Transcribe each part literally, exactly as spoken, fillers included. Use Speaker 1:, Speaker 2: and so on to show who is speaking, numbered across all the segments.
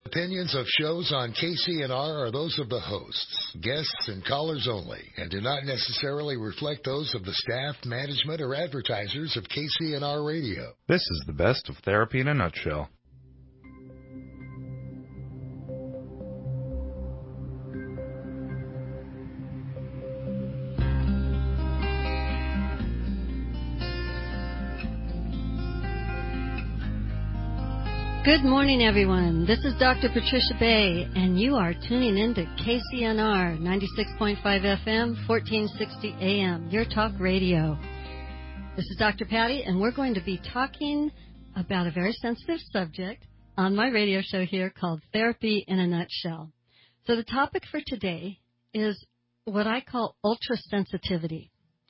Speaker 1: Opinions of shows on K C N R are those of the hosts, guests, and callers only, and do not necessarily reflect those of the staff, management, or advertisers of K C N R Radio.
Speaker 2: This is the best of therapy in a nutshell.
Speaker 3: Good morning, everyone. This is Doctor Patricia Bay, and you are tuning in to K C N R ninety-six point five F M, fourteen sixty A M, your talk radio. This is Doctor Patty, and we're going to be talking about a very sensitive subject on my radio show here called Therapy in a Nutshell. So the topic for today is what I call ultrasensitivity.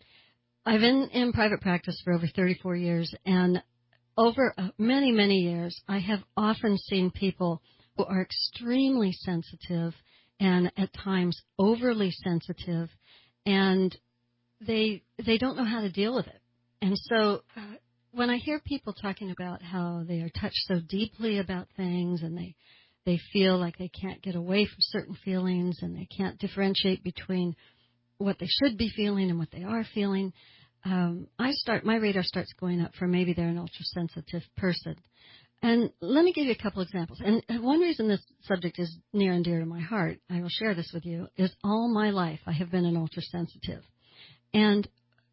Speaker 3: I've been in private practice for over thirty-four years, and over many, many years, I have often seen people who are extremely sensitive and at times overly sensitive, and they they don't know how to deal with it. And so uh, when I hear people talking about how they are touched so deeply about things and they they feel like they can't get away from certain feelings and they can't differentiate between what they should be feeling and what they are feeling, Um, I start, my radar starts going up for maybe they're an ultrasensitive person. And let me give you a couple examples. And one reason this subject is near and dear to my heart, I will share this with you, is all my life I have been an ultrasensitive. And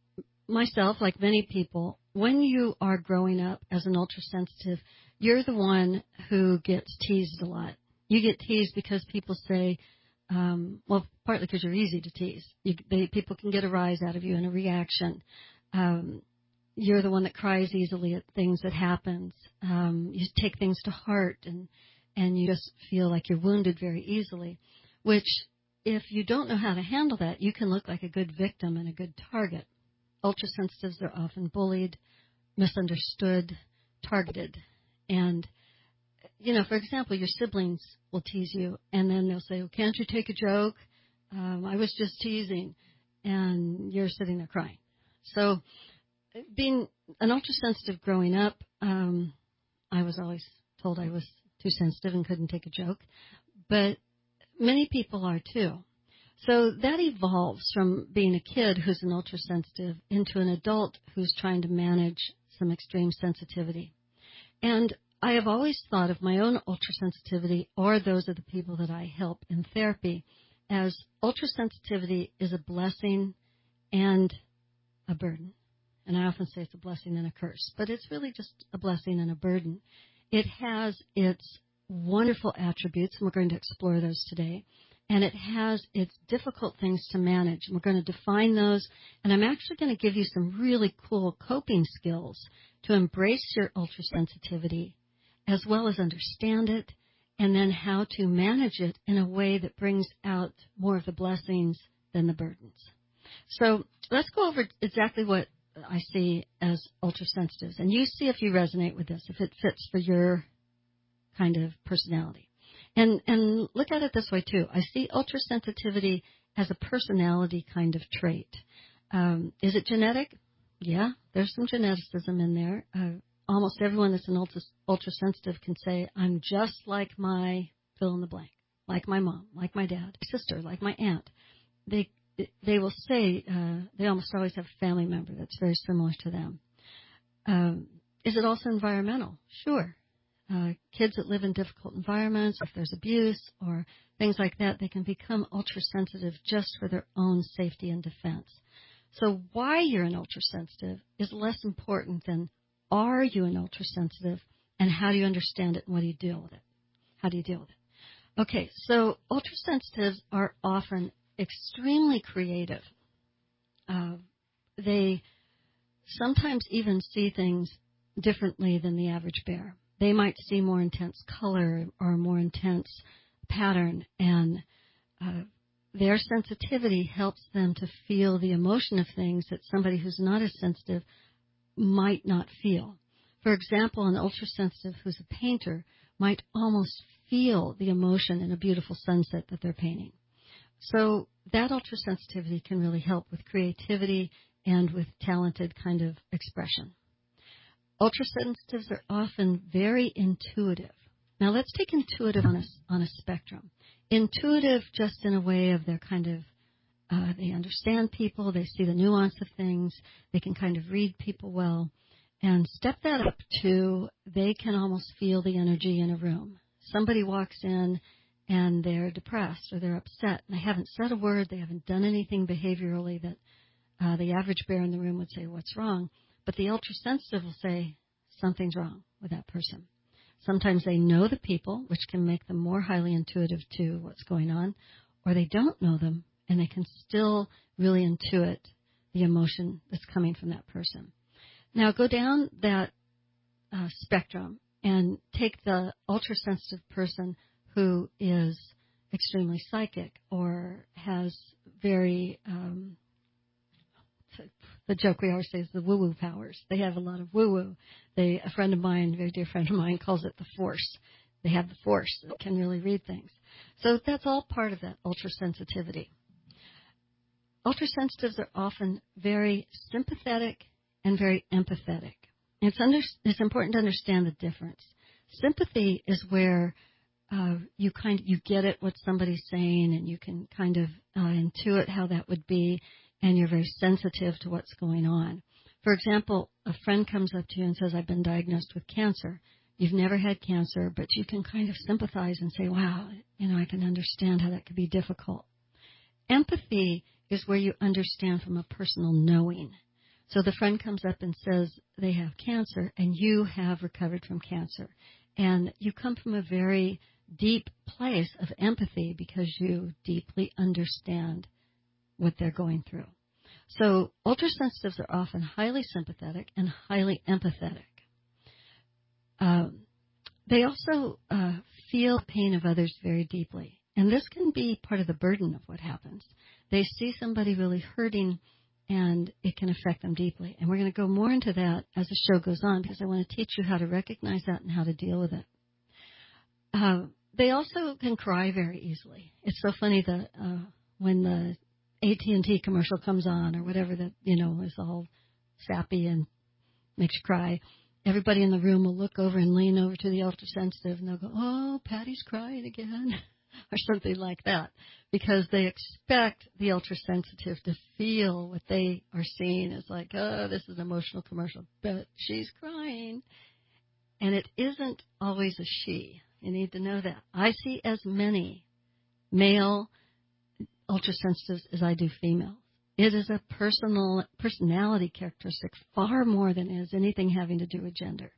Speaker 3: myself, like many people, when you are growing up as an ultrasensitive, you're the one who gets teased a lot. You get teased because people say, Um, well, partly because you're easy to tease. You, they, people can get a rise out of you and a reaction. Um, you're the one that cries easily at things that happens. Um, you take things to heart, and and you just feel like you're wounded very easily, which if you don't know how to handle that, you can look like a good victim and a good target. Ultrasensitives are often bullied, misunderstood, targeted, and you know, for example, your siblings will tease you, and then they'll say, well, can't you take a joke? Um, I was just teasing, and you're sitting there crying. So being an ultrasensitive growing up, um, I was always told I was too sensitive and couldn't take a joke, but many people are too. So that evolves from being a kid who's an ultrasensitive into an adult who's trying to manage some extreme sensitivity. And I have always thought of my own ultrasensitivity or those of the people that I help in therapy as ultrasensitivity is a blessing and a burden. And I often say it's a blessing and a curse, but it's really just a blessing and a burden. It has its wonderful attributes, and we're going to explore those today, and it has its difficult things to manage, and we're going to define those, and I'm actually going to give you some really cool coping skills to embrace your ultrasensitivity as well as understand it, and then how to manage it in a way that brings out more of the blessings than the burdens. So let's go over exactly what I see as ultrasensitives, and you see if you resonate with this, if it fits for your kind of personality. And and look at it this way, too. I see ultrasensitivity as a personality kind of trait. Um, is it genetic? Yeah, there's some geneticism in there. Uh, Almost everyone that's an ultra, ultrasensitive can say, I'm just like my fill in the blank, like my mom, like my dad, sister, like my aunt. They they will say, uh, they almost always have a family member that's very similar to them. Um, is it also environmental? Sure. Uh, kids that live in difficult environments, if there's abuse or things like that, they can become ultrasensitive just for their own safety and defense. So why you're an ultrasensitive is less important than are you an ultrasensitive, and how do you understand it, and what do you deal with it? How do you deal with it? Okay, so ultrasensitives are often extremely creative. Uh, they sometimes even see things differently than the average bear. They might see more intense color or more intense pattern, and uh, their sensitivity helps them to feel the emotion of things that somebody who's not as sensitive might not feel. For example, an ultrasensitive who's a painter might almost feel the emotion in a beautiful sunset that they're painting. So that ultrasensitivity can really help with creativity and with talented kind of expression. Ultrasensitives are often very intuitive. Now let's take intuitive on a, on a spectrum. Intuitive just in a way of they're kind of, uh, they understand people, they see the nuance of things, they can kind of read people well. And step that up to they can almost feel the energy in a room. Somebody walks in and they're depressed or they're upset and they haven't said a word, they haven't done anything behaviorally that uh, the average bear in the room would say, what's wrong? But the ultrasensitive will say, something's wrong with that person. Sometimes they know the people, which can make them more highly intuitive to what's going on, or they don't know them and they can still really intuit the emotion that's coming from that person. Now go down that uh, spectrum and take the ultrasensitive person who is extremely psychic or has very, um, the joke we always say is the woo-woo powers. They have a lot of woo-woo. They, a friend of mine, a very dear friend of mine, calls it the force. They have the force that can really read things. So that's all part of that ultrasensitivity. Ultrasensitives are often very sympathetic and very empathetic. It's, under, it's important to understand the difference. Sympathy is where uh, you kind of, you get it what somebody's saying and you can kind of uh, intuit how that would be, and you're very sensitive to what's going on. For example, a friend comes up to you and says, I've been diagnosed with cancer. You've never had cancer, but you can kind of sympathize and say, wow, you know, I can understand how that could be difficult. Empathy is where you understand from a personal knowing. So the friend comes up and says they have cancer, and you have recovered from cancer. And you come from a very deep place of empathy because you deeply understand what they're going through. So ultrasensitives are often highly sympathetic and highly empathetic. Um, they also uh, feel the pain of others very deeply. And this can be part of the burden of what happens. They see somebody really hurting, and it can affect them deeply. And we're going to go more into that as the show goes on because I want to teach you how to recognize that and how to deal with it. Uh, they also can cry very easily. It's so funny that uh, when the A T and T commercial comes on or whatever that, you know, is all sappy and makes you cry, everybody in the room will look over and lean over to the ultrasensitive and they'll go, oh, Patty's crying again, or something like that, because they expect the ultrasensitive to feel what they are seeing as like, oh, this is an emotional commercial, but she's crying. And it isn't always a she. You need to know that. I see as many male ultrasensitives as I do females. It is a personal personality characteristic far more than it is anything having to do with gender.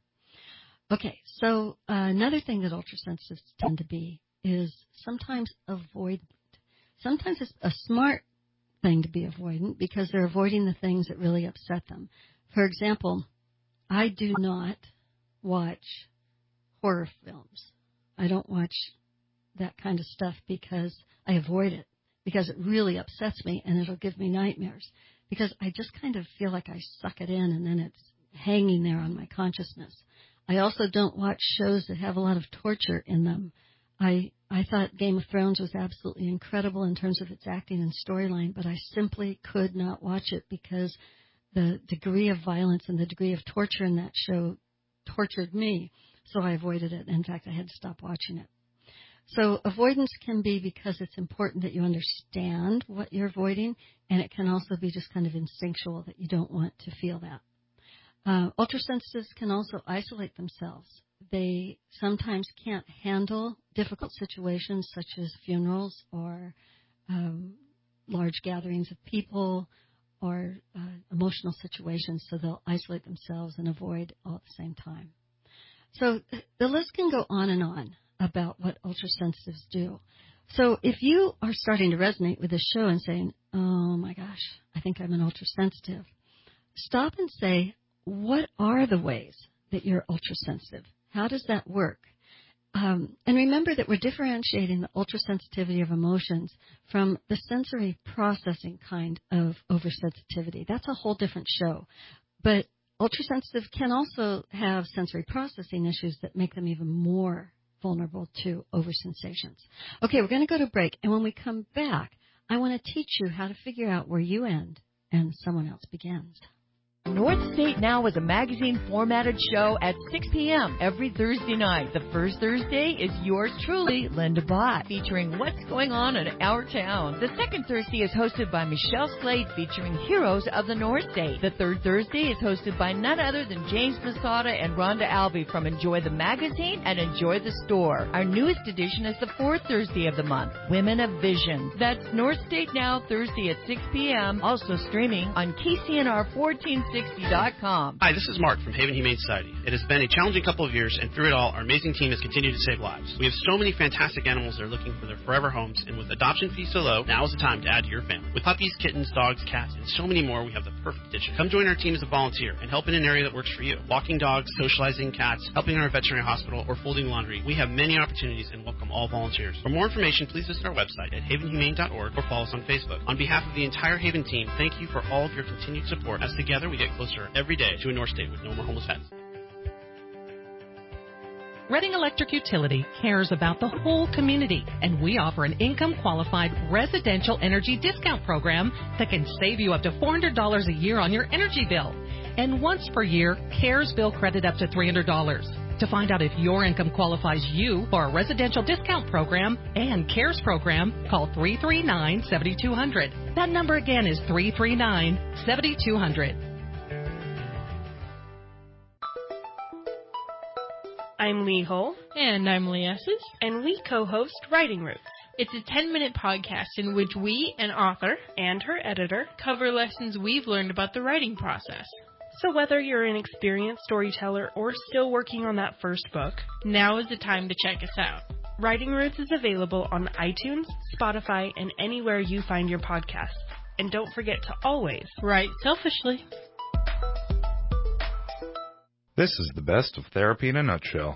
Speaker 3: Okay, so uh, another thing that ultrasensitives tend to be is sometimes avoidant. Sometimes it's a smart thing to be avoidant because they're avoiding the things that really upset them. For example, I do not watch horror films. I don't watch that kind of stuff because I avoid it, because it really upsets me and it'll give me nightmares, because I just kind of feel like I suck it in and then it's hanging there on my consciousness. I also don't watch shows that have a lot of torture in them. I I thought Game of Thrones was absolutely incredible in terms of its acting and storyline, but I simply could not watch it because the degree of violence and the degree of torture in that show tortured me, so I avoided it. In fact, I had to stop watching it. So avoidance can be because it's important that you understand what you're avoiding, and it can also be just kind of instinctual that you don't want to feel that. Uh, ultrasensitives can also isolate themselves. They sometimes can't handle difficult situations such as funerals or um, large gatherings of people or uh, emotional situations, so they'll isolate themselves and avoid all at the same time. So the list can go on and on about what ultrasensitives do. So if you are starting to resonate with this show and saying, oh my gosh, I think I'm an ultrasensitive, stop and say, what are the ways that you're ultrasensitive? How does that work? Um, and remember that we're differentiating the ultrasensitivity of emotions from the sensory processing kind of oversensitivity. That's a whole different show. But ultrasensitive can also have sensory processing issues that make them even more vulnerable to oversensations. Okay, we're going to go to break, and when we come back, I want to teach you how to figure out where you end and someone else begins.
Speaker 4: North State Now is a magazine-formatted show at six p.m. every Thursday night. The first Thursday is yours truly, Linda Bott, featuring what's going on in our town. The second Thursday is hosted by Michelle Slade, featuring heroes of the North State. The third Thursday is hosted by none other than James Masada and Rhonda Albee from Enjoy the Magazine and Enjoy the Store. Our newest edition is the fourth Thursday of the month, Women of Vision. That's North State Now, Thursday at six p.m., also streaming on K C N R fourteen sixty dot com.
Speaker 5: Hi, this is Mark from Haven Humane Society. It has been a challenging couple of years, and through it all, our amazing team has continued to save lives. We have so many fantastic animals that are looking for their forever homes, and with adoption fees so low, now is the time to add to your family. With puppies, kittens, dogs, cats, and so many more, we have the perfect addition. Come join our team as a volunteer and help in an area that works for you. Walking dogs, socializing cats, helping in our veterinary hospital, or folding laundry. We have many opportunities and welcome all volunteers. For more information, please visit our website at haven humane dot org or follow us on Facebook. On behalf of the entire Haven team, thank you for all of your continued support, as together we get closer every day to a North State with no more homeless pets.
Speaker 6: Reading Electric Utility cares about the whole community, and we offer an income-qualified residential energy discount program that can save you up to four hundred dollars a year on your energy bill. And once per year, CARES bill credit up to three hundred dollars. To find out if your income qualifies you for a residential discount program and CARES program, call three three nine, seven two zero zero. That number again is three three nine, seven two zero zero.
Speaker 7: I'm Lee Hull.
Speaker 8: And I'm Lee Esses.
Speaker 7: And we co-host Writing Roots.
Speaker 8: It's a ten-minute podcast in which we, an author,
Speaker 7: and her editor,
Speaker 8: cover lessons we've learned about the writing process.
Speaker 7: So whether you're an experienced storyteller or still working on that first book,
Speaker 8: now is the time to check us out.
Speaker 7: Writing Roots is available on iTunes, Spotify, and anywhere you find your podcasts. And don't forget to always
Speaker 8: write selfishly.
Speaker 2: This is the best of therapy in a nutshell.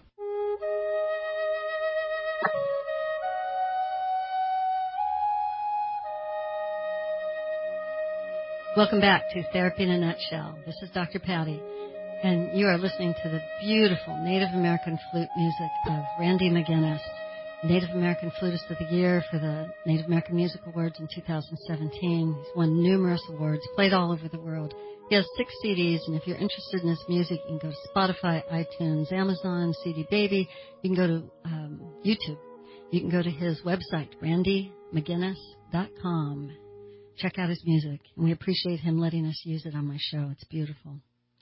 Speaker 3: Welcome back to Therapy in a Nutshell. This is Doctor Patty, and you are listening to the beautiful Native American flute music of Randy McGinnis, Native American Flutist of the Year for the Native American Music Awards in two thousand seventeen. He's won numerous awards, played all over the world. He has six C Ds, and if you're interested in his music, you can go to Spotify, iTunes, Amazon, C D Baby. You can go to um, YouTube. You can go to his website, randy mcginnis dot com. Check out his music, and we appreciate him letting us use it on my show. It's beautiful.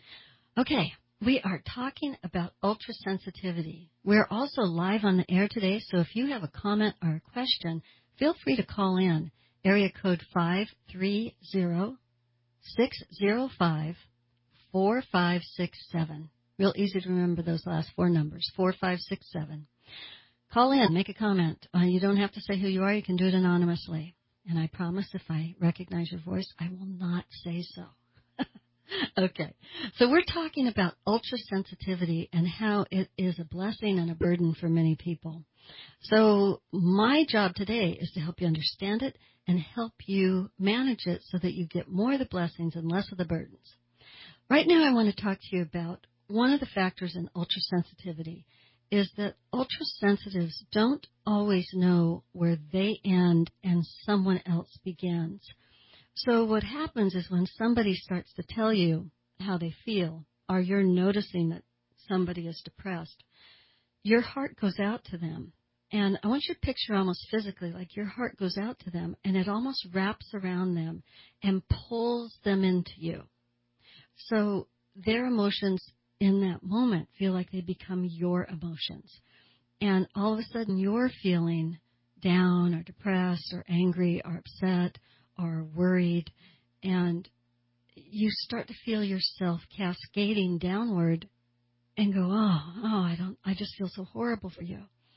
Speaker 3: Okay, we are talking about ultrasensitivity. We're also live on the air today, so if you have a comment or a question, feel free to call in. Area code five three zero, six zero five, four five six seven. Real easy to remember those last four numbers, four five six seven. Call in, make a comment. Uh, you don't have to say who you are. You can do it anonymously. And I promise if I recognize your voice, I will not say so. Okay. So we're talking about ultrasensitivity and how it is a blessing and a burden for many people. So my job today is to help you understand it and help you manage it so that you get more of the blessings and less of the burdens. Right now I want to talk to you about one of the factors in ultrasensitivity is that ultrasensitives don't always know where they end and someone else begins. So what happens is when somebody starts to tell you how they feel, or you're noticing that somebody is depressed, your heart goes out to them. And I want you to picture almost physically, like your heart goes out to them, and it almost wraps around them and pulls them into you. So their emotions in that moment feel like they become your emotions. And all of a sudden you're feeling down or depressed or angry or upset or worried, and you start to feel yourself cascading downward and go, oh, oh, I don't, I just feel so horrible for you.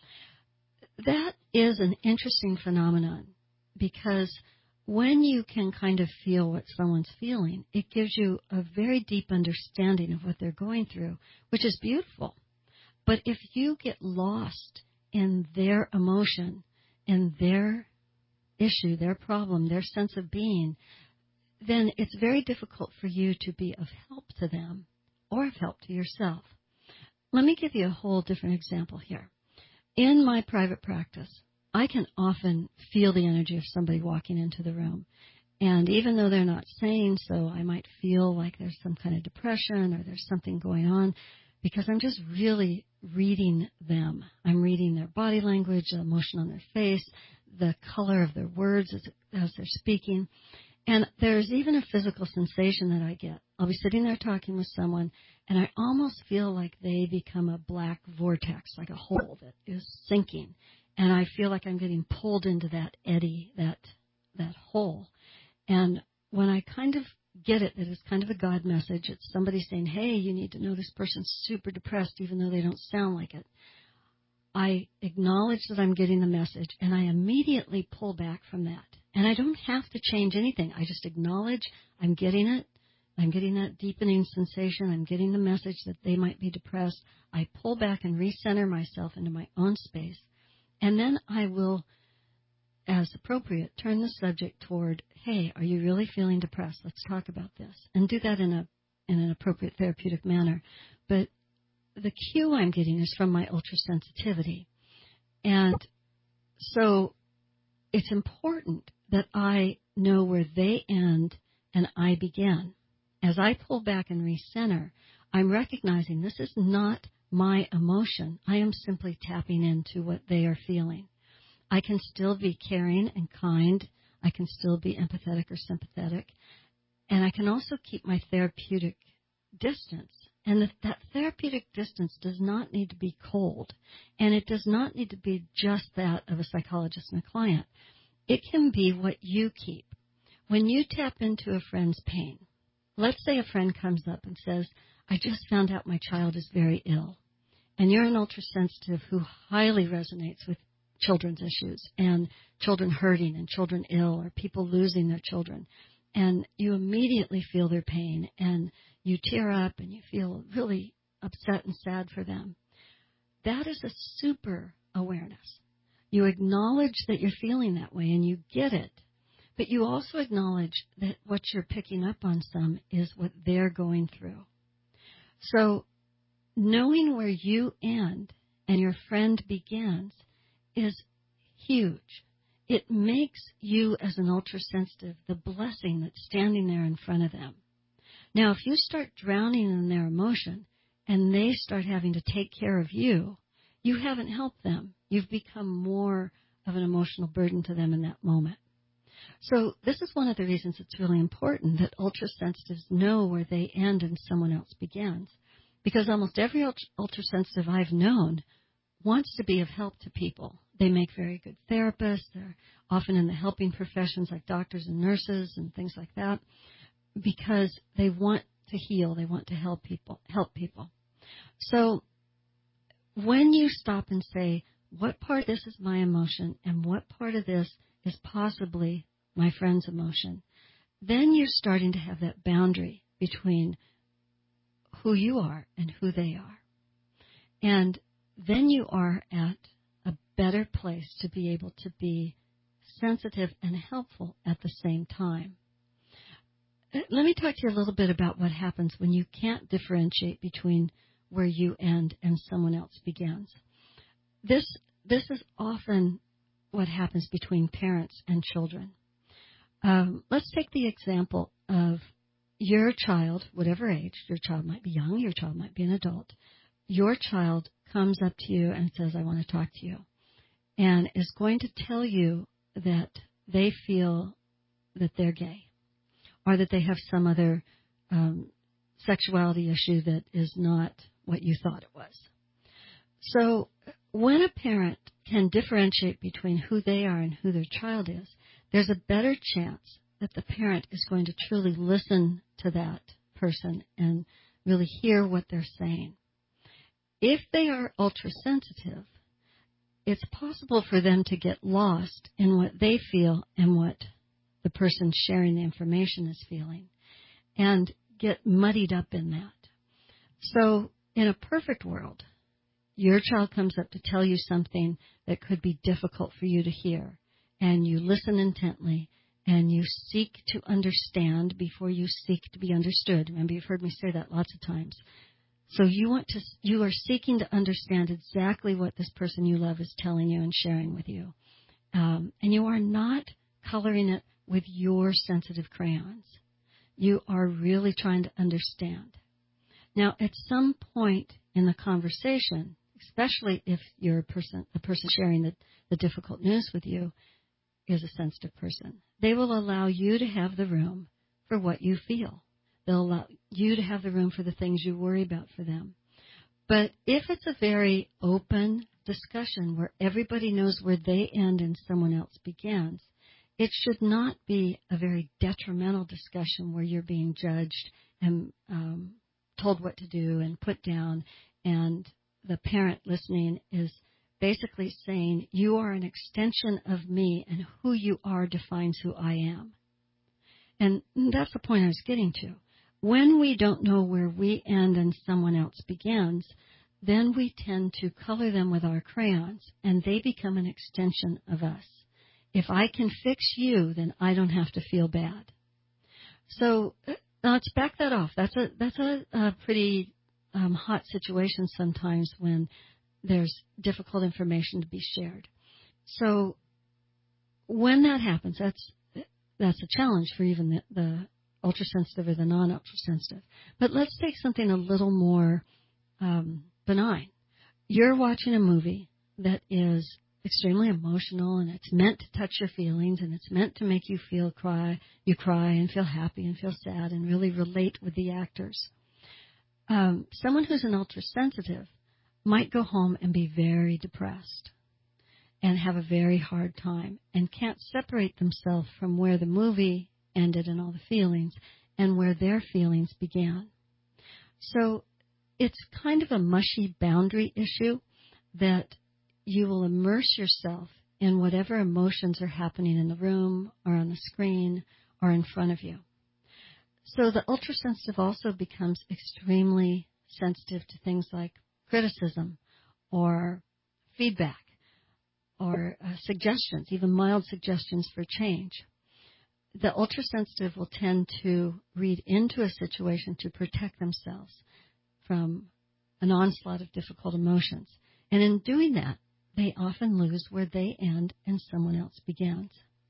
Speaker 3: That is an interesting phenomenon because when you can kind of feel what someone's feeling, it gives you a very deep understanding of what they're going through, which is beautiful. But if you get lost in their emotion, in their issue, their problem, their sense of being, then it's very difficult for you to be of help to them or of help to yourself. Let me give you a whole different example here. In my private practice, I can often feel the energy of somebody walking into the room. And even though they're not saying so, I might feel like there's some kind of depression or there's something going on because I'm just really reading them. I'm reading their body language, the emotion on their face, the color of their words as, as they're speaking. And there's even a physical sensation that I get. I'll be sitting there talking with someone, and I almost feel like they become a black vortex, like a hole that is sinking. And I feel like I'm getting pulled into that eddy, that that hole. And when I kind of get it, that it's kind of a God message, it's somebody saying, hey, you need to know this person's super depressed, even though they don't sound like it. I acknowledge that I'm getting the message, and I immediately pull back from that. And I don't have to change anything. I just acknowledge I'm getting it. I'm getting that deepening sensation. I'm getting the message that they might be depressed. I pull back and recenter myself into my own space. And then I will, as appropriate, turn the subject toward, hey, are you really feeling depressed? Let's talk about this. And do that in a in an appropriate therapeutic manner. But the cue I'm getting is from my ultrasensitivity. And so it's important that I know where they end and I begin. As I pull back and recenter, I'm recognizing this is not my emotion. I am simply tapping into what they are feeling. I can still be caring and kind. I can still be empathetic or sympathetic. And I can also keep my therapeutic distance. And that, that therapeutic distance does not need to be cold. And it does not need to be just that of a psychologist and a client. It can be what you keep. When you tap into a friend's pain, let's say a friend comes up and says, I just found out my child is very ill. And you're an ultrasensitive who highly resonates with children's issues and children hurting and children ill or people losing their children. And you immediately feel their pain and you tear up and you feel really upset and sad for them. That is a super awareness. You acknowledge that you're feeling that way and you get it. But you also acknowledge that what you're picking up on some is what they're going through. So knowing where you end and your friend begins is huge. It makes you as an ultrasensitive the blessing that's standing there in front of them. Now, if you start drowning in their emotion and they start having to take care of you, you haven't helped them. You've become more of an emotional burden to them in that moment. So this is one of the reasons it's really important that ultrasensitives know where they end and someone else begins. Because almost every ultra- ultrasensitive I've known wants to be of help to people. They make very good therapists. They're often in the helping professions like doctors and nurses and things like that because they want to heal. They want to help people. Help people. So when you stop and say, what part of this is my emotion and what part of this is possibly my friend's emotion, then you're starting to have that boundary between who you are and who they are. And then you are at a better place to be able to be sensitive and helpful at the same time. Let me talk to you a little bit about what happens when you can't differentiate between where you end and someone else begins. This this is often what happens between parents and children. Um, let's take the example of your child, whatever age, your child might be young, your child might be an adult. Your child comes up to you and says, I want to talk to you, and is going to tell you that they feel that they're gay or that they have some other um, sexuality issue that is not what you thought it was. So when a parent can differentiate between who they are and who their child is, there's a better chance that the parent is going to truly listen to that person and really hear what they're saying. If they are ultrasensitive, it's possible for them to get lost in what they feel and what the person sharing the information is feeling and get muddied up in that. So in a perfect world, your child comes up to tell you something that could be difficult for you to hear, and you listen intently, and you seek to understand before you seek to be understood. Remember, you've heard me say that lots of times. So you want to, you are seeking to understand exactly what this person you love is telling you and sharing with you. Um, and you are not coloring it with your sensitive crayons. You are really trying to understand. Now, at some point in the conversation, especially if you're a person, the person sharing the, the difficult news with you is a sensitive person, they will allow you to have the room for what you feel. They'll allow you to have the room for the things you worry about for them. But if it's a very open discussion where everybody knows where they end and someone else begins, it should not be a very detrimental discussion where you're being judged and um, told what to do and put down, and the parent listening is basically saying, you are an extension of me, and who you are defines who I am. And that's the point I was getting to. When we don't know where we end and someone else begins, then we tend to color them with our crayons, and they become an extension of us. If I can fix you, then I don't have to feel bad. So now let's back that off. That's a that's a, a pretty um, hot situation sometimes when there's difficult information to be shared. So when that happens, that's that's a challenge for even the, the ultrasensitive or the non-ultrasensitive. But let's take something a little more um, benign. You're watching a movie that is extremely emotional, and it's meant to touch your feelings, and it's meant to make you feel cry, you cry and feel happy and feel sad and really relate with the actors. Um, someone who's an ultrasensitive might go home and be very depressed and have a very hard time and can't separate themselves from where the movie ended and all the feelings and where their feelings began. So it's kind of a mushy boundary issue that you will immerse yourself in whatever emotions are happening in the room or on the screen or in front of you. So the ultrasensitive also becomes extremely sensitive to things like criticism or feedback or uh, suggestions, even mild suggestions for change. The ultrasensitive will tend to read into a situation to protect themselves from an onslaught of difficult emotions. And in doing that, they often lose where they end and someone else begins.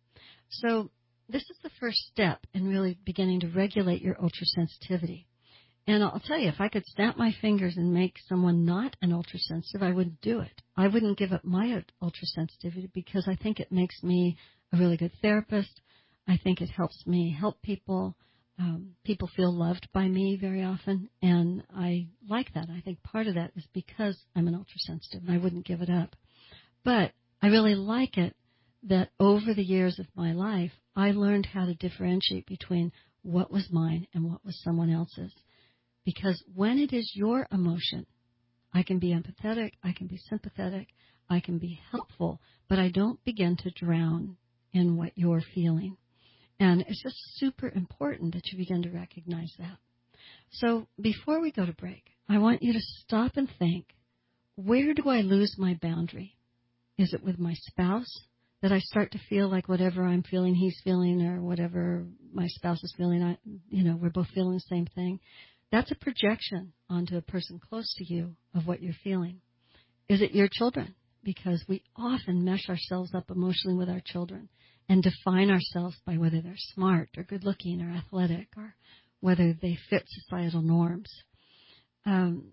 Speaker 3: So this is the first step in really beginning to regulate your ultrasensitivity. And I'll tell you, if I could snap my fingers and make someone not an ultrasensitive, I wouldn't do it. I wouldn't give up my ultrasensitivity because I think it makes me a really good therapist. I think it helps me help people. Um, people feel loved by me very often, and I like that. I think part of that is because I'm an ultrasensitive, and I wouldn't give it up. But I really like it that over the years of my life, I learned how to differentiate between what was mine and what was someone else's. Because when it is your emotion, I can be empathetic, I can be sympathetic, I can be helpful, but I don't begin to drown in what you're feeling. And it's just super important that you begin to recognize that. So before we go to break, I want you to stop and think, where do I lose my boundary? Is it with my spouse that I start to feel like whatever I'm feeling, he's feeling, or whatever my spouse is feeling, I, you know, we're both feeling the same thing? That's a projection onto a person close to you of what you're feeling. Is it your children? Because we often mesh ourselves up emotionally with our children and define ourselves by whether they're smart or good-looking or athletic or whether they fit societal norms. Um,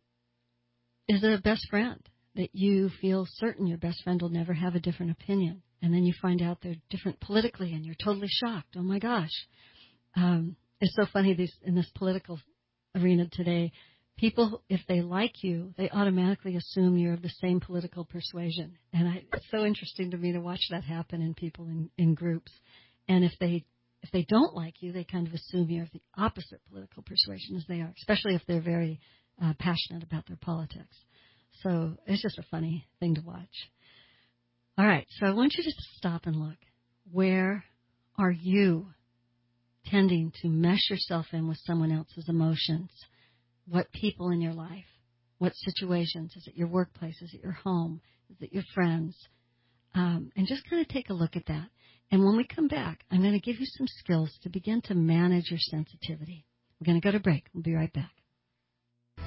Speaker 3: is it a best friend that you feel certain your best friend will never have a different opinion, and then you find out they're different politically and you're totally shocked? Oh, my gosh. Um, it's so funny these, in this political arena today, people, if they like you, they automatically assume you're of the same political persuasion. And I, it's so interesting to me to watch that happen in people in, in groups. And if they if they don't like you, they kind of assume you're of the opposite political persuasion as they are, especially if they're very uh, passionate about their politics. So it's just a funny thing to watch. All right, so I want you to stop and look. Where are you tending to mesh yourself in with someone else's emotions? What people in your life? What situations? Is it your workplace? Is it your home? Is it your friends? Um, and just kind of take a look at that. And when we come back, I'm going to give you some skills to begin to manage your sensitivity. We're going to go to break. We'll be right back.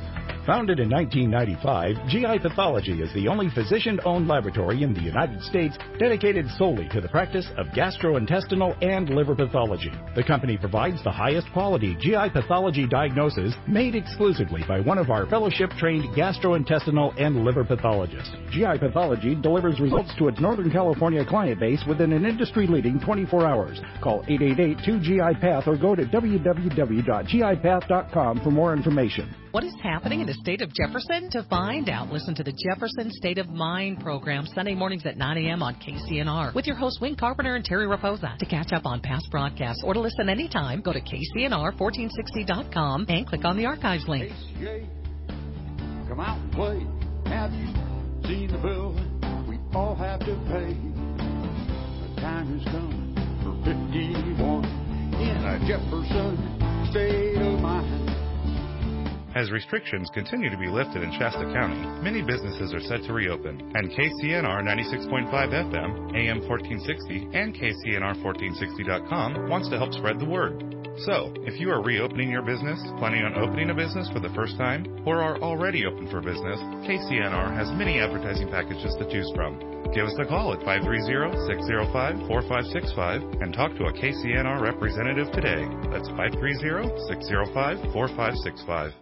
Speaker 9: Founded in nineteen ninety-five, G I Pathology is the only physician-owned laboratory in the United States dedicated solely to the practice of gastrointestinal and liver pathology. The company provides the highest quality G I pathology diagnosis made exclusively by one of our fellowship-trained gastrointestinal and liver pathologists. G I Pathology delivers results to its Northern California client base within an industry-leading twenty-four hours. Call eight eight eight, two G I Path or go to w w w dot g i path dot com for more information.
Speaker 6: What is happening in the state of Jefferson? To find out, listen to the Jefferson State of Mind program Sunday mornings at nine a.m. on K C N R with your hosts Wayne Carpenter and Terry Raposa. To catch up on past broadcasts or to listen anytime, go to K C N R fourteen sixty dot com and click on the archives link.
Speaker 10: A C A, come out and play. Have you seen the bill we all have to pay? The time has come for fifty-one in a Jefferson State of Mind.
Speaker 2: As restrictions continue to be lifted in Shasta County, many businesses are set to reopen, and K C N R ninety-six point five F M, A M fourteen sixty, and K C N R fourteen sixty dot com wants to help spread the word. So, if you are reopening your business, planning on opening a business for the first time, or are already open for business, K C N R has many advertising packages to choose from. Give us a call at five three zero, six zero five, four five six five and talk to a K C N R representative today. That's five three zero, six zero five, four five six five.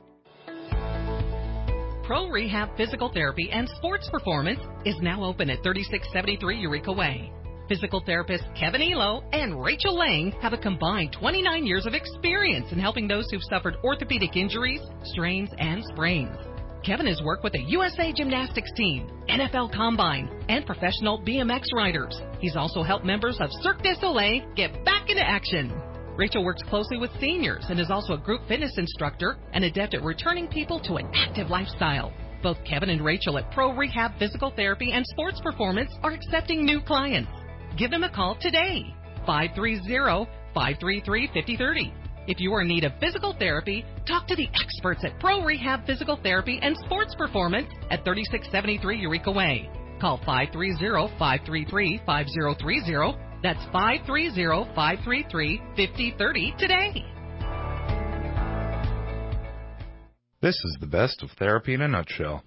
Speaker 6: Pro Rehab Physical Therapy and Sports Performance is now open at thirty-six seventy-three Eureka Way. Physical therapists Kevin Elo and Rachel Lang have a combined twenty-nine years of experience in helping those who've suffered orthopedic injuries, strains, and sprains. Kevin has worked with the U S A Gymnastics team, N F L Combine, and professional B M X riders. He's also helped members of Cirque du Soleil get back into action. Rachel works closely with seniors and is also a group fitness instructor and adept at returning people to an active lifestyle. Both Kevin and Rachel at Pro Rehab Physical Therapy and Sports Performance are accepting new clients. Give them a call today, five three zero, five three three, five zero three zero. If you are in need of physical therapy, talk to the experts at Pro Rehab Physical Therapy and Sports Performance at thirty-six seventy-three Eureka Way. Call five three zero, five three three, five zero three zero. That's five three zero, five three three, five zero three zero today.
Speaker 2: This is the best of therapy in a nutshell.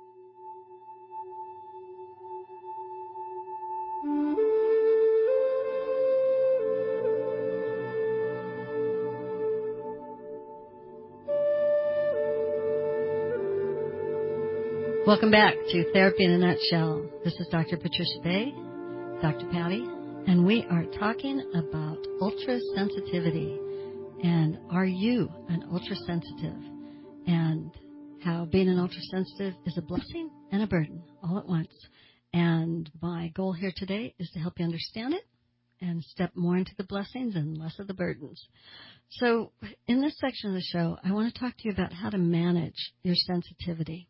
Speaker 3: Welcome back to Therapy in a Nutshell. This is Doctor Patricia Bay, Doctor Patty, and we are talking about ultrasensitivity. And are you an ultrasensitive? And how being an ultrasensitive is a blessing and a burden all at once. And my goal here today is to help you understand it and step more into the blessings and less of the burdens. So in this section of the show, I want to talk to you about how to manage your sensitivity.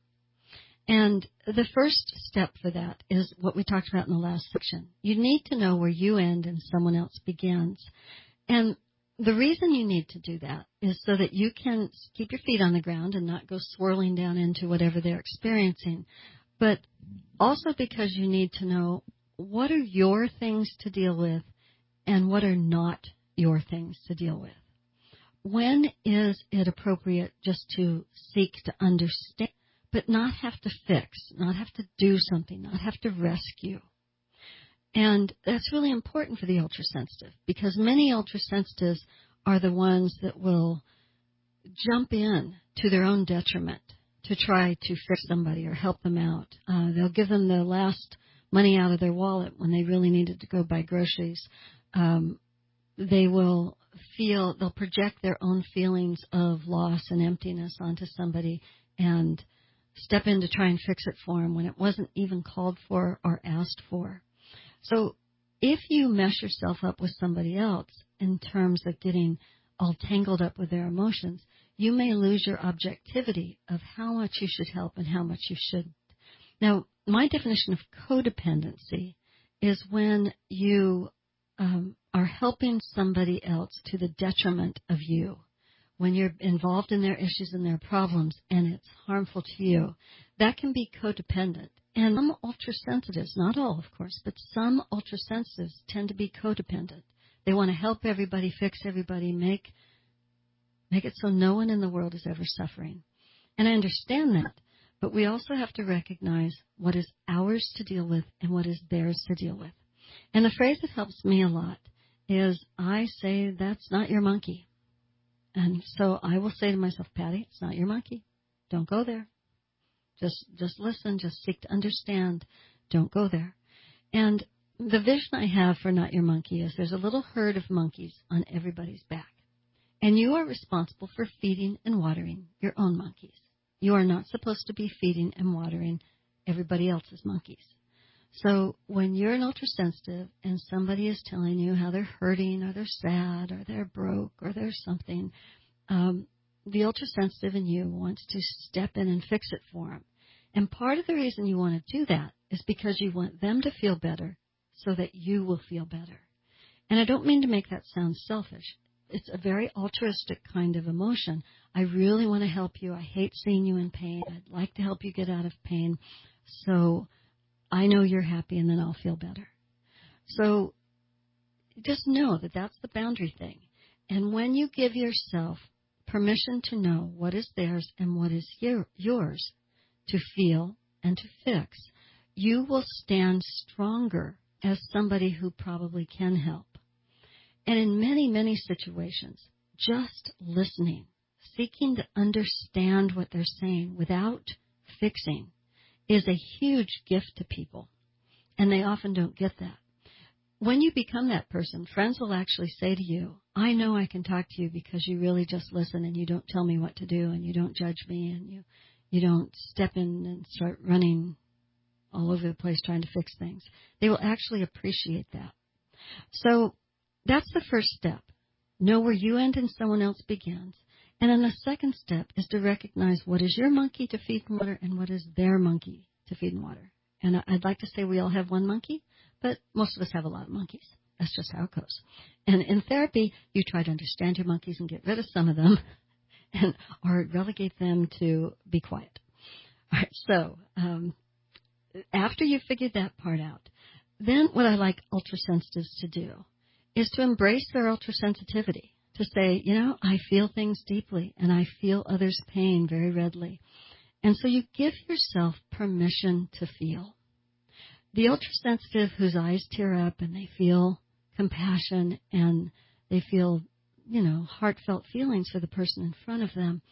Speaker 3: And the first step for that is what we talked about in the last section. You need to know where you end and someone else begins. And the reason you need to do that is so that you can keep your feet on the ground and not go swirling down into whatever they're experiencing. But also because you need to know what are your things to deal with and what are not your things to deal with. When is it appropriate just to seek to understand, but not have to fix, not have to do something, not have to rescue? And that's really important for the ultrasensitive, because many ultrasensitives are the ones that will jump in to their own detriment to try to fix somebody or help them out. Uh, they'll give them the last money out of their wallet when they really needed to go buy groceries. Um, they will feel, they'll project their own feelings of loss and emptiness onto somebody and step in to try and fix it for them when it wasn't even called for or asked for. So if you mess yourself up with somebody else in terms of getting all tangled up with their emotions, you may lose your objectivity of how much you should help and how much you shouldn't. Now, my definition of codependency is when you um, are helping somebody else to the detriment of you, when you're involved in their issues and their problems and it's harmful to you. That can be codependent. And some ultrasensitives, not all, of course, but some ultrasensitives tend to be codependent. They want to help everybody, fix everybody, make make it so no one in the world is ever suffering. And I understand that. But we also have to recognize what is ours to deal with and what is theirs to deal with. And the phrase that helps me a lot is I say, that's not your monkey. And so I will say to myself, Patty, it's not your monkey. Don't go there. Just just listen. Just seek to understand. Don't go there. And the vision I have for Not Your Monkey is there's a little herd of monkeys on everybody's back. And you are responsible for feeding and watering your own monkeys. You are not supposed to be feeding and watering everybody else's monkeys. So when you're an ultrasensitive and somebody is telling you how they're hurting or they're sad or they're broke or there's something, um, the ultrasensitive in you wants to step in and fix it for them. And part of the reason you want to do that is because you want them to feel better so that you will feel better. And I don't mean to make that sound selfish. It's a very altruistic kind of emotion. I really want to help you. I hate seeing you in pain. I'd like to help you get out of pain. So I know you're happy, and then I'll feel better. So just know that that's the boundary thing. And when you give yourself permission to know what is theirs and what is your, yours to feel and to fix, you will stand stronger as somebody who probably can help. And in many, many situations, just listening, seeking to understand what they're saying without fixing is a huge gift to people. And they often don't get that. When you become that person, friends will actually say to you, I know I can talk to you because you really just listen and you don't tell me what to do and you don't judge me and you, you don't step in and start running all over the place trying to fix things. They will actually appreciate that. So that's the first step. Know where you end and someone else begins. And then the second step is to recognize what is your monkey to feed and water and what is their monkey to feed and water. And I'd like to say we all have one monkey, but most of us have a lot of monkeys. That's just how it goes. And in therapy, you try to understand your monkeys and get rid of some of them and or relegate them to be quiet. All right, so um, after you've figured that part out, then what I like ultrasensitives to do is to embrace their ultrasensitivity, to say, you know, I feel things deeply and I feel others' pain very readily. And so you give yourself permission to feel. The ultrasensitive whose eyes tear up and they feel compassion and they feel, you know, heartfelt feelings for the person in front of them,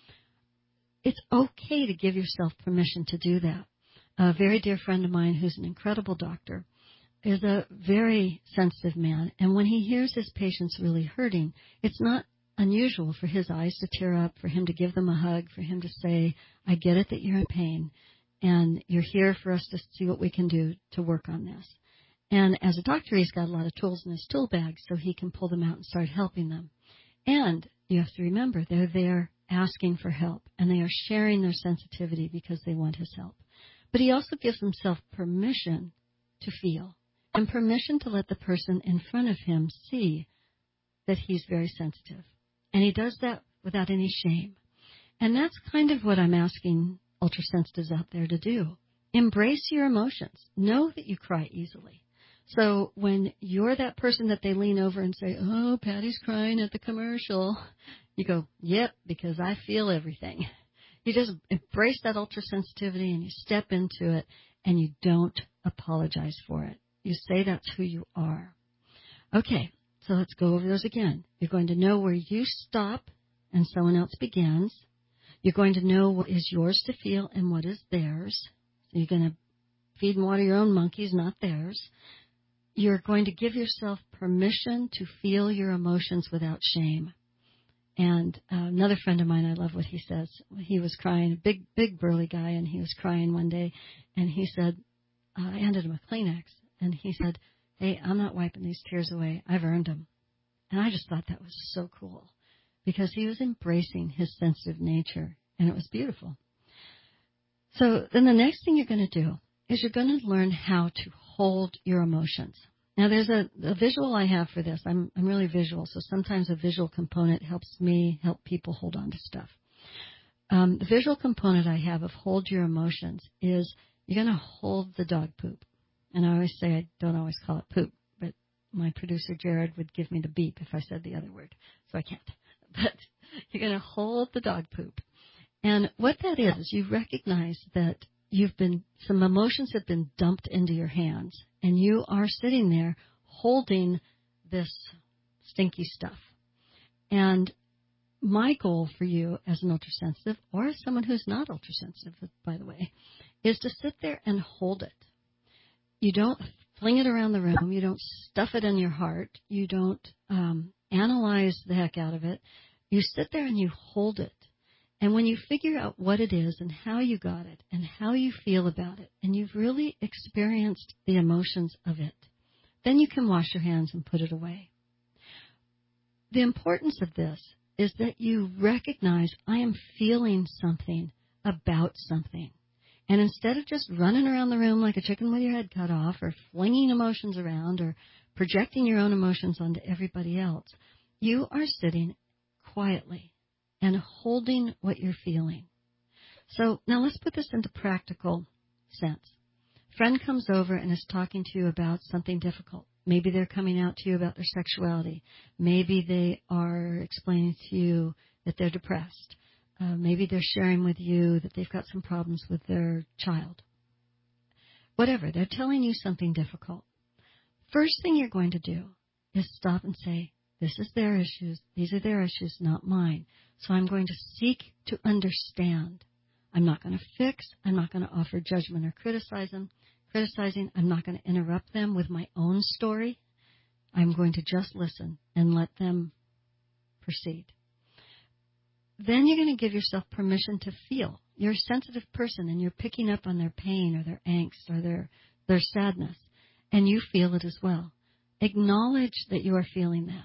Speaker 3: it's okay to give yourself permission to do that. A very dear friend of mine who's an incredible doctor is a very sensitive man, and when he hears his patients really hurting, it's not unusual for his eyes to tear up, for him to give them a hug, for him to say, I get it that you're in pain, and you're here for us to see what we can do to work on this. And as a doctor, he's got a lot of tools in his tool bag, so he can pull them out and start helping them. And you have to remember, they're there asking for help, and they are sharing their sensitivity because they want his help. But he also gives himself permission to feel, and permission to let the person in front of him see that he's very sensitive. And he does that without any shame. And that's kind of what I'm asking ultrasensitives out there to do. Embrace your emotions. Know that you cry easily. So when you're that person that they lean over and say, oh, Patty's crying at the commercial, you go, yep, because I feel everything. You just embrace that ultrasensitivity and you step into it and you don't apologize for it. You say that's who you are. Okay, so let's go over those again. You're going to know where you stop and someone else begins. You're going to know what is yours to feel and what is theirs. So you're going to feed and water your own monkeys, not theirs. You're going to give yourself permission to feel your emotions without shame. And uh, another friend of mine, I love what he says. He was crying, a big, big burly guy, and he was crying one day. And he said, uh, I handed him a Kleenex. And he said, hey, I'm not wiping these tears away. I've earned them. And I just thought that was so cool because he was embracing his sensitive nature, and it was beautiful. So then the next thing you're going to do is you're going to learn how to hold your emotions. Now, there's a, a visual I have for this. I'm, I'm really visual, so sometimes a visual component helps me help people hold on to stuff. Um, the visual component I have of hold your emotions is you're going to hold the dog poop. And I always say I don't always call it poop, but my producer Jared would give me the beep if I said the other word, so I can't. But you're going to hold the dog poop. And what that is, is you recognize that you've been, some emotions have been dumped into your hands, and you are sitting there holding this stinky stuff. And my goal for you as an ultrasensitive, or as someone who's not ultrasensitive, by the way, is to sit there and hold it. You don't fling it around the room. You don't stuff it in your heart. You don't um, analyze the heck out of it. You sit there and you hold it. And when you figure out what it is and how you got it and how you feel about it, and you've really experienced the emotions of it, then you can wash your hands and put it away. The importance of this is that you recognize, I am feeling something about something. And instead of just running around the room like a chicken with your head cut off, or flinging emotions around, or projecting your own emotions onto everybody else, you are sitting quietly and holding what you're feeling. So now let's put this into practical sense. Friend comes over and is talking to you about something difficult. Maybe they're coming out to you about their sexuality. Maybe they are explaining to you that they're depressed. Uh, maybe they're sharing with you that they've got some problems with their child. Whatever, they're telling you something difficult. First thing you're going to do is stop and say, this is their issues. These are their issues, not mine. So I'm going to seek to understand. I'm not going to fix. I'm not going to offer judgment or criticize criticizing. I'm not going to interrupt them with my own story. I'm going to just listen and let them proceed. Then you're going to give yourself permission to feel. You're a sensitive person, and you're picking up on their pain or their angst or their, their sadness, and you feel it as well. Acknowledge that you are feeling that.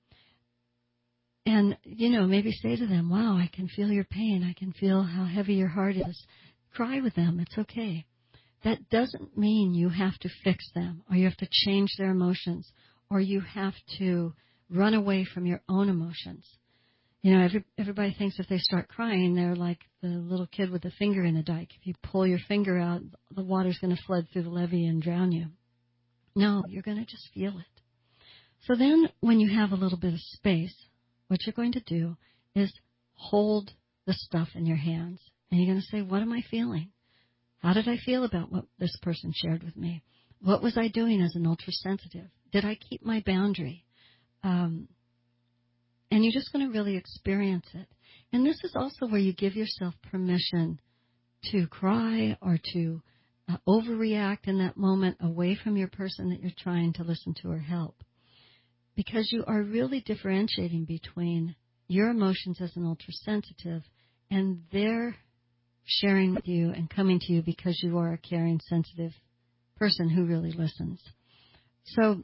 Speaker 3: And, you know, maybe say to them, wow, I can feel your pain. I can feel how heavy your heart is. Cry with them. It's okay. That doesn't mean you have to fix them, or you have to change their emotions, or you have to run away from your own emotions. You know, every, everybody thinks if they start crying, they're like the little kid with the finger in the dike. If you pull your finger out, the water's going to flood through the levee and drown you. No, you're going to just feel it. So then when you have a little bit of space, what you're going to do is hold the stuff in your hands. And you're going to say, what am I feeling? How did I feel about what this person shared with me? What was I doing as an ultrasensitive? Did I keep my boundary? Um, and you're just going to really experience it. And this is also where you give yourself permission to cry or to uh, overreact in that moment away from your person that you're trying to listen to or help. Because you are really differentiating between your emotions as an ultrasensitive and their sharing with you and coming to you because you are a caring, sensitive person who really listens. So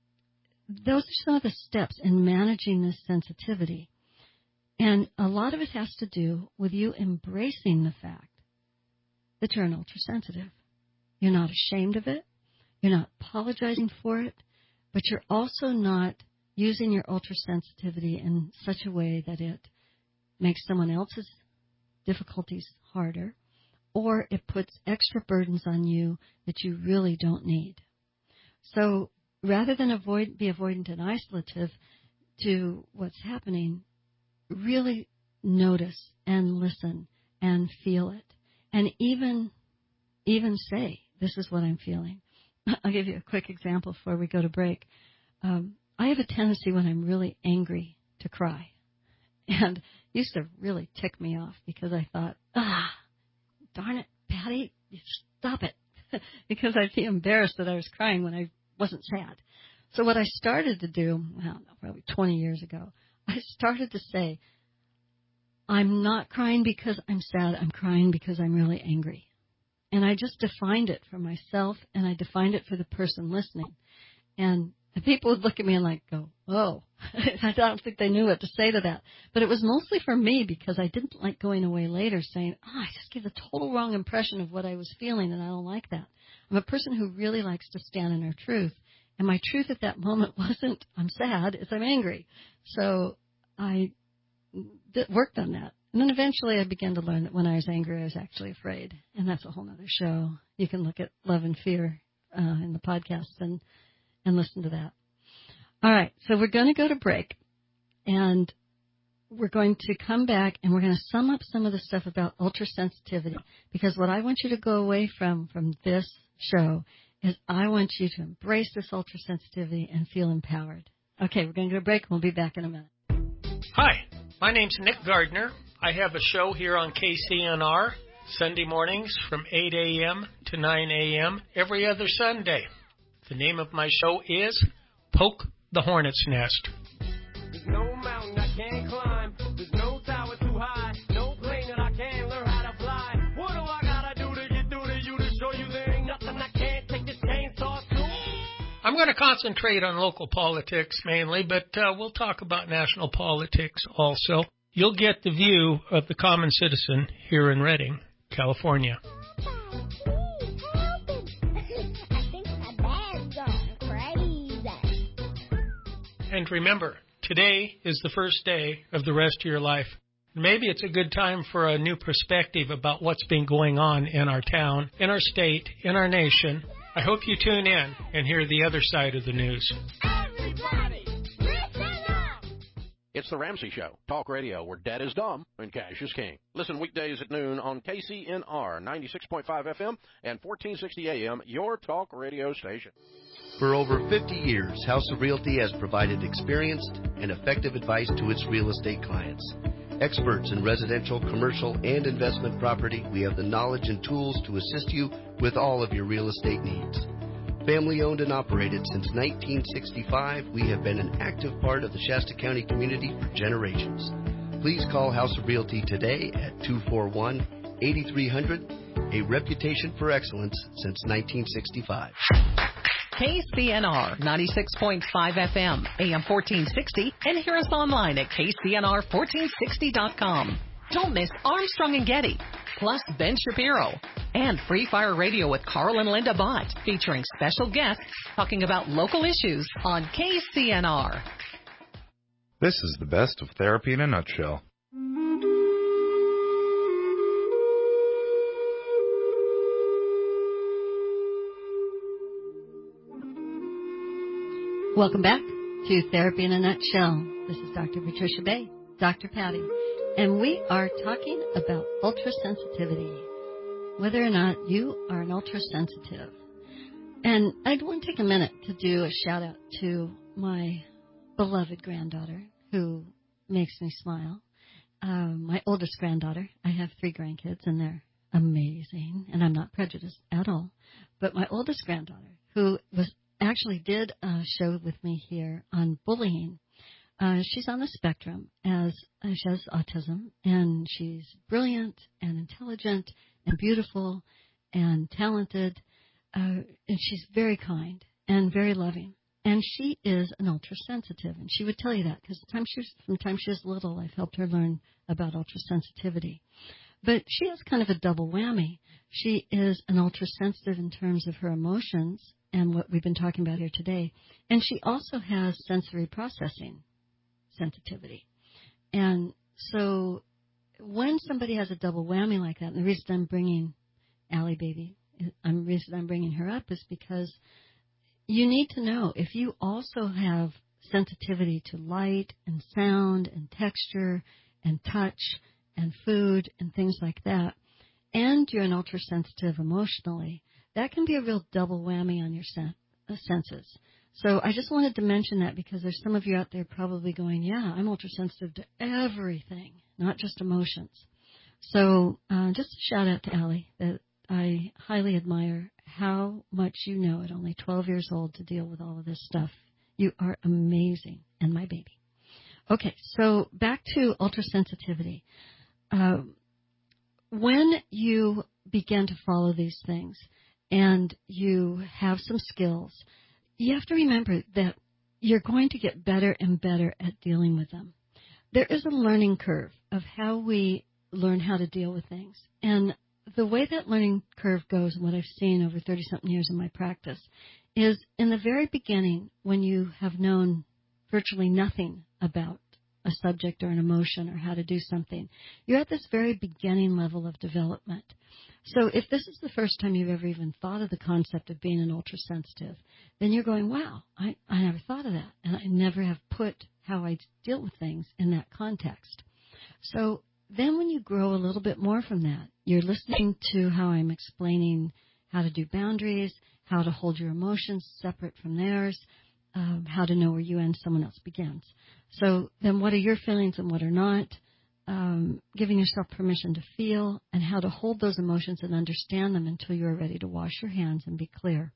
Speaker 3: those are some of the steps in managing this sensitivity. And a lot of it has to do with you embracing the fact that you're an ultrasensitive. You're not ashamed of it. You're not apologizing for it. But you're also not using your ultrasensitivity in such a way that it makes someone else's difficulties harder, or it puts extra burdens on you that you really don't need. So rather than avoid, be avoidant and isolative to what's happening, really notice and listen and feel it. And even, even say, this is what I'm feeling. I'll give you a quick example before we go to break. Um, I have a tendency when I'm really angry to cry. And it used to really tick me off because I thought, ah, darn it, Patty, stop it. Because I'd be embarrassed that I was crying when I wasn't sad. So what I started to do, I don't know, probably twenty years ago, I started to say, I'm not crying because I'm sad. I'm crying because I'm really angry. And I just defined it for myself, and I defined it for the person listening. And the people would look at me and like go, oh, I don't think they knew what to say to that. But it was mostly for me because I didn't like going away later saying, oh, I just gave the total wrong impression of what I was feeling, and I don't like that. I'm a person who really likes to stand in her truth. And my truth at that moment wasn't I'm sad, it's I'm angry. So I did, worked on that. And then eventually I began to learn that when I was angry, I was actually afraid. And that's a whole other show. You can look at Love and Fear uh, in the podcast and, and listen to that. All right, so we're going to go to break. And we're going to come back and we're going to sum up some of the stuff about ultrasensitivity, because what I want you to go away from from this show is I want you to embrace this ultrasensitivity and feel empowered. Okay, we're going to go to break and we'll be back in a minute.
Speaker 11: Hi, my name's Nick Gardner. I have a show here on K C N R Sunday mornings from eight a.m. to nine a.m. every other Sunday. The name of my show is Poke the Hornet's Nest.
Speaker 12: There's no mountain I can't climb. There's no tower too high. No plane that I can't learn how to fly. What do I gotta do to get through to you to show you there ain't nothing I can't take this chainsaw to?
Speaker 11: I'm going to concentrate on local politics mainly, but uh, we'll talk about national politics also. You'll get the view of the common citizen here in Redding, California. And remember, today is the first day of the rest of your life. Maybe it's a good time for a new perspective about what's been going on in our town, in our state, in our nation. I hope you tune in and hear the other side of the news.
Speaker 12: Everybody, listen up!
Speaker 13: It's the Ramsey Show, talk radio where dad is dumb and cash is king. Listen weekdays at noon on K C N R ninety-six point five F M and fourteen sixty A M, your talk radio station.
Speaker 14: For over fifty years, House of Realty has provided experienced and effective advice to its real estate clients. Experts in residential, commercial, and investment property, we have the knowledge and tools to assist you with all of your real estate needs. Family owned and operated since nineteen sixty-five, we have been an active part of the Shasta County community for generations. Please call House of Realty today at two four one, eight three hundred, a reputation for excellence since nineteen sixty-five.
Speaker 6: K C N R ninety-six point five F M, A M fourteen sixty, and hear us online at K C N R fourteen sixty dot com. Don't miss Armstrong and Getty, plus Ben Shapiro, and Free Fire Radio with Carl and Linda Bott, featuring special guests talking about local issues on K C N R.
Speaker 2: This is the best of Therapy in a Nutshell.
Speaker 3: Welcome back to Therapy in a Nutshell. This is Doctor Patricia Bay, Doctor Patty, and we are talking about ultrasensitivity, whether or not you are an ultrasensitive. And I'd want to take a minute to do a shout out to my beloved granddaughter who makes me smile. Um, my oldest granddaughter. I have three grandkids and they're amazing, and I'm not prejudiced at all. But my oldest granddaughter, who was actually did a show with me here on bullying. Uh, she's on the spectrum, as uh, she has autism, and she's brilliant and intelligent and beautiful and talented, uh, and she's very kind and very loving. And she is an ultrasensitive, and she would tell you that because from the time she was little, I've helped her learn about ultrasensitivity. But she has kind of a double whammy. She is an ultrasensitive in terms of her emotions and what we've been talking about here today. And she also has sensory processing sensitivity. And so when somebody has a double whammy like that, and the reason I'm bringing Allie Baby, the reason I'm bringing her up is because you need to know if you also have sensitivity to light and sound and texture and touch and food and things like that, and you're an ultrasensitive emotionally, that can be a real double whammy on your sen- uh, senses. So I just wanted to mention that because there's some of you out there probably going, yeah, I'm ultrasensitive to everything, not just emotions. So uh, just a shout out to Allie that I highly admire how much you know at only twelve years old to deal with all of this stuff. You are amazing, and my baby. Okay, so back to ultrasensitivity. Uh, when you begin to follow these things and you have some skills, you have to remember that you're going to get better and better at dealing with them. There is a learning curve of how we learn how to deal with things. And the way that learning curve goes, and what I've seen over thirty-something years in my practice, is in the very beginning when you have known virtually nothing about a subject or an emotion or how to do something, you're at this very beginning level of development. So if this is the first time you've ever even thought of the concept of being an ultrasensitive, then you're going, wow, I, I never thought of that. And I never have put how I deal with things in that context. So then when you grow a little bit more from that, you're listening to how I'm explaining how to do boundaries, how to hold your emotions separate from theirs, um, how to know where you end, someone else begins. So then what are your feelings and what are not, um, giving yourself permission to feel, and how to hold those emotions and understand them until you're ready to wash your hands and be clear.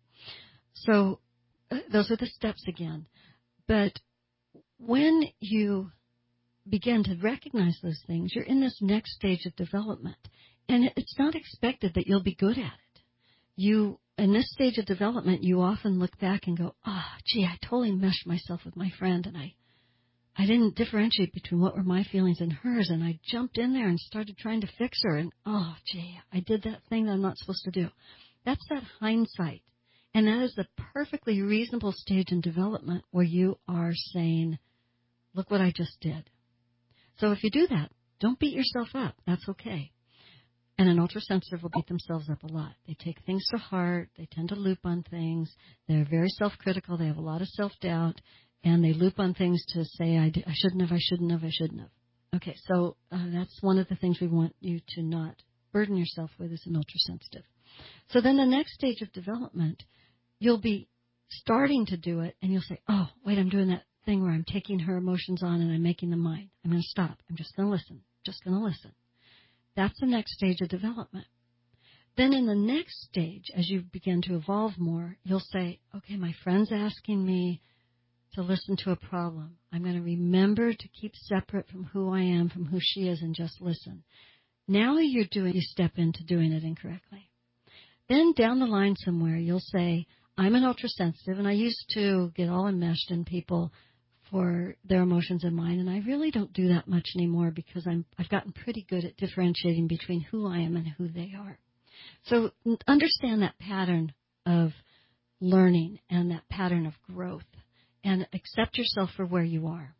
Speaker 3: So uh, those are the steps again. But when you begin to recognize those things, you're in this next stage of development. And it's not expected that you'll be good at it. You, in this stage of development, you often look back and go, ah, oh, gee, I totally meshed myself with my friend, and I, I didn't differentiate between what were my feelings and hers, and I jumped in there and started trying to fix her, and oh, gee, I did that thing that I'm not supposed to do. That's that hindsight. And that is the perfectly reasonable stage in development where you are saying, look what I just did. So if you do that, don't beat yourself up. That's okay. And an ultrasensitive will beat themselves up a lot. They take things to heart. They tend to loop on things. They're very self-critical. They have a lot of self-doubt. And they loop on things to say, I, I shouldn't have, I shouldn't have, I shouldn't have. Okay, so uh, that's one of the things we want you to not burden yourself with as an ultrasensitive. So then the next stage of development, you'll be starting to do it, and you'll say, oh, wait, I'm doing that thing where I'm taking her emotions on and I'm making them mine. I'm going to stop. I'm just going to listen. Just going to listen. That's the next stage of development. Then in the next stage, as you begin to evolve more, you'll say, okay, my friend's asking me to listen to a problem. I'm going to remember to keep separate from who I am, from who she is, and just listen. Now you're doing, you step into doing it incorrectly. Then down the line somewhere, you'll say, I'm an ultrasensitive, and I used to get all enmeshed in people for their emotions and mine, and I really don't do that much anymore because I'm, I've gotten pretty good at differentiating between who I am and who they are. So understand that pattern of learning and that pattern of growth, and accept yourself for where you are.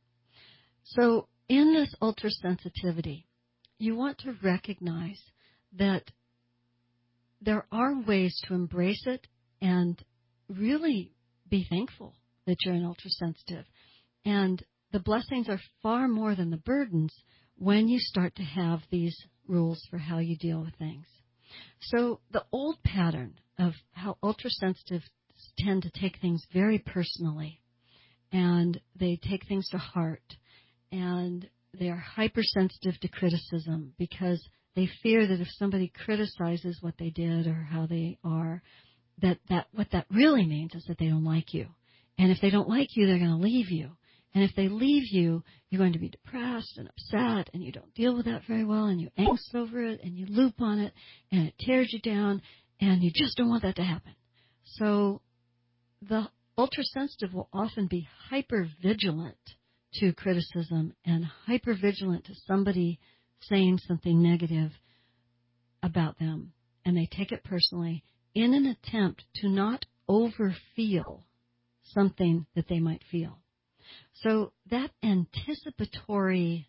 Speaker 3: So in this ultrasensitivity, you want to recognize that there are ways to embrace it and really be thankful that you're an ultrasensitive. And the blessings are far more than the burdens when you start to have these rules for how you deal with things. So the old pattern of how ultrasensitives tend to take things very personally, and they take things to heart, and they are hypersensitive to criticism because they fear that if somebody criticizes what they did or how they are, that, that what that really means is that they don't like you. And if they don't like you, they're going to leave you. And if they leave you, you're going to be depressed and upset, and you don't deal with that very well, and you angst over it, and you loop on it, and it tears you down, and you just don't want that to happen. So the ultrasensitive will often be hyper-vigilant to criticism and hyper-vigilant to somebody saying something negative about them, and they take it personally in an attempt to not overfeel something that they might feel. So that anticipatory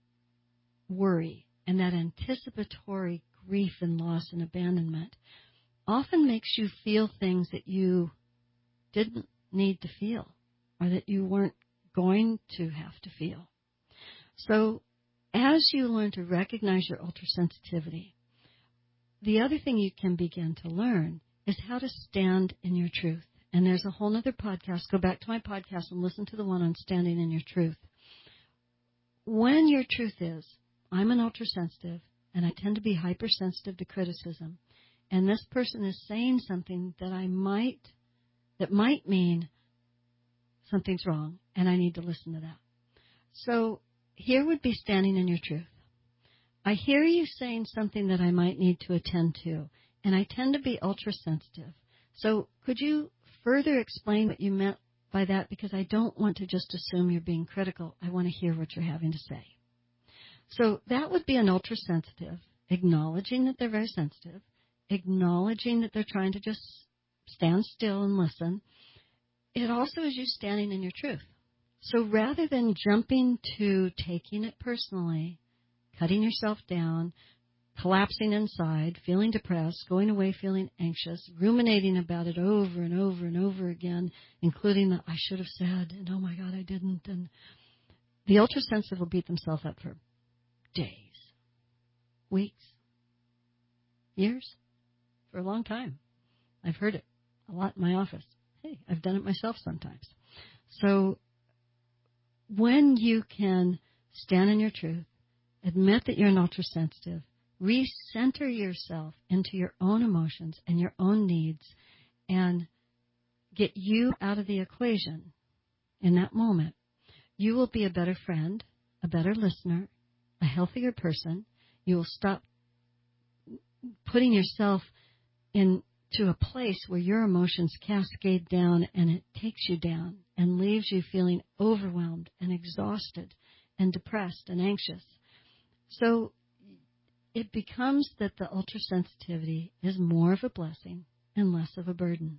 Speaker 3: worry and that anticipatory grief and loss and abandonment often makes you feel things that you didn't need to feel or that you weren't going to have to feel. So as you learn to recognize your ultrasensitivity, the other thing you can begin to learn is how to stand in your truth. And there's a whole other podcast. Go back to my podcast and listen to the one on standing in your truth. When your truth is, I'm an ultrasensitive, and I tend to be hypersensitive to criticism, and this person is saying something that I might, that might mean something's wrong, and I need to listen to that. So here would be standing in your truth. I hear you saying something that I might need to attend to, and I tend to be ultrasensitive. So could you further explain what you meant by that? Because I don't want to just assume you're being critical. I want to hear what you're having to say. So that would be an ultrasensitive, acknowledging that they're very sensitive, acknowledging that they're trying to just stand still and listen. It also is you standing in your truth. So rather than jumping to taking it personally, cutting yourself down, collapsing inside, feeling depressed, going away feeling anxious, ruminating about it over and over and over again, including the I should have said, and oh my God, I didn't, and The ultrasensitive will beat themselves up for days, weeks, years, for a long time. I've heard it a lot in my office. Hey, I've done it myself sometimes. So when you can stand in your truth, admit that you're an ultrasensitive, recenter yourself into your own emotions and your own needs, and get you out of the equation in that moment, you will be a better friend, a better listener, a healthier person. You will stop putting yourself into a place where your emotions cascade down and it takes you down and leaves you feeling overwhelmed and exhausted and depressed and anxious. So it becomes that the ultrasensitivity is more of a blessing and less of a burden.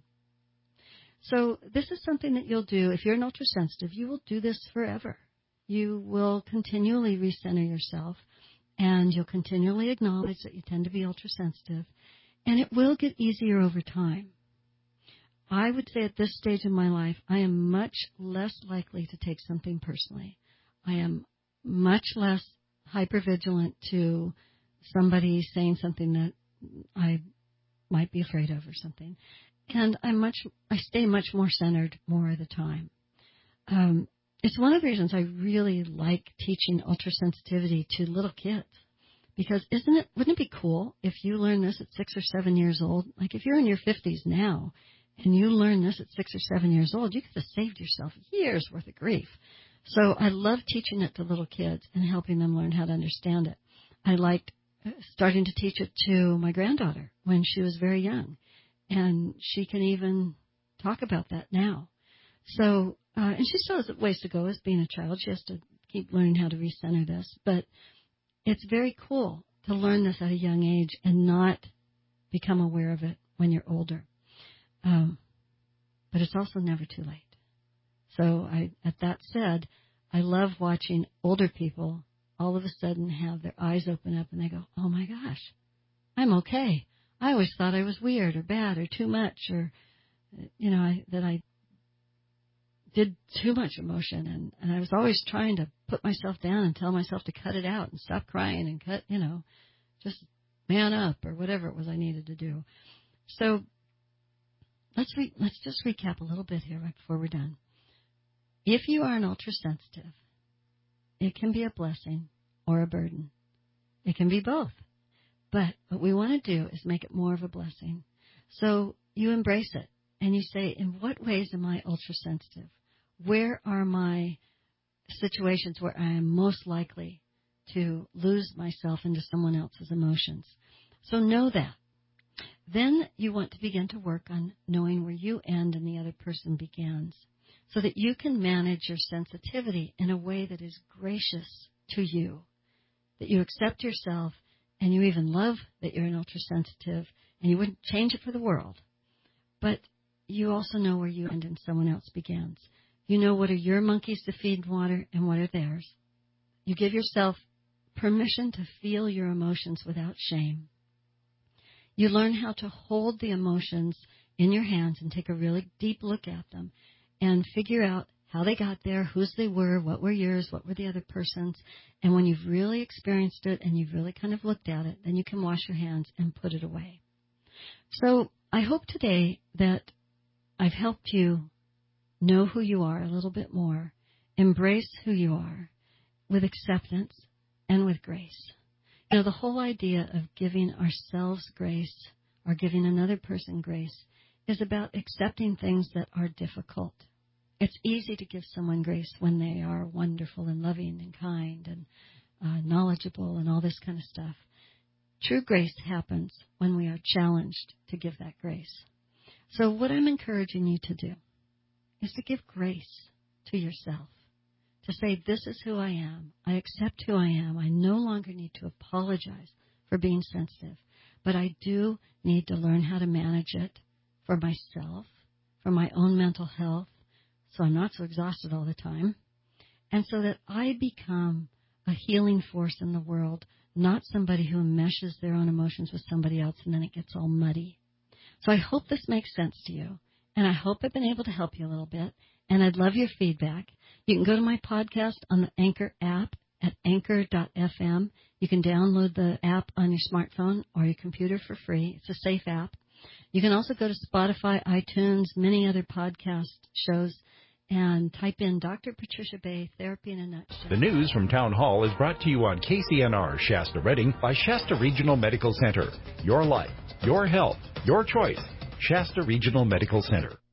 Speaker 3: So this is something that you'll do. If you're an ultrasensitive, you will do this forever. You will continually recenter yourself, and you'll continually acknowledge that you tend to be ultrasensitive, and it will get easier over time. I would say at this stage in my life, I am much less likely to take something personally. I am much less hypervigilant to somebody saying something that I might be afraid of or something. And I'm much, I stay much more centered more of the time. Um, it's one of the reasons I really like teaching ultrasensitivity to little kids. Because isn't it, wouldn't it be cool if you learn this at six or seven years old? Like if you're in your fifties now and you learn this at six or seven years old, you could have saved yourself years worth of grief. So I love teaching it to little kids and helping them learn how to understand it. I liked starting to teach it to my granddaughter when she was very young. And she can even talk about that now. So, uh, and she still has ways to go as being a child. She has to keep learning how to recenter this. But it's very cool to learn this at a young age and not become aware of it when you're older. Um, but it's also never too late. So I, at that said, I love watching older people all of a sudden have their eyes open up and they go, oh my gosh, I'm okay. I always thought I was weird or bad or too much or, you know, I, that I did too much emotion. And, and I was always trying to put myself down and tell myself to cut it out and stop crying and cut, you know, just man up or whatever it was I needed to do. So let's re- let's just recap a little bit here right before we're done. If you are an ultrasensitive, it can be a blessing or a burden. It can be both. But what we want to do is make it more of a blessing. So you embrace it and you say, in what ways am I ultrasensitive? Where are my situations where I am most likely to lose myself into someone else's emotions? So know that. Then you want to begin to work on knowing where you end and the other person begins so that you can manage your sensitivity in a way that is gracious to you, that you accept yourself. And you even love that you're an ultrasensitive, and you wouldn't change it for the world. But you also know where you end and someone else begins. You know what are your monkeys to feed water and what are theirs. You give yourself permission to feel your emotions without shame. You learn how to hold the emotions in your hands and take a really deep look at them and figure out how they got there, whose they were, what were yours, what were the other person's. And when you've really experienced it and you've really kind of looked at it, then you can wash your hands and put it away. So I hope today that I've helped you know who you are a little bit more, embrace who you are with acceptance and with grace. You know, the whole idea of giving ourselves grace or giving another person grace is about accepting things that are difficult. It's easy to give someone grace when they are wonderful and loving and kind and uh, knowledgeable and all this kind of stuff. True grace happens when we are challenged to give that grace. So what I'm encouraging you to do is to give grace to yourself, to say, this is who I am. I accept who I am. I no longer need to apologize for being sensitive, but I do need to learn how to manage it for myself, for my own mental health, so I'm not so exhausted all the time, and so that I become a healing force in the world, not somebody who enmeshes their own emotions with somebody else and then it gets all muddy. So I hope this makes sense to you, and I hope I've been able to help you a little bit, and I'd love your feedback. You can go to my podcast on the Anchor app at anchor dot f m. You can download the app on your smartphone or your computer for free. It's a safe app. You can also go to Spotify, iTunes, many other podcast shows, and type in Doctor Patricia Bay, Therapy in a Nutshell.
Speaker 9: The news from Town Hall is brought to you on K C N R Shasta Redding by Shasta Regional Medical Center. Your life, your health, your choice. Shasta Regional Medical Center.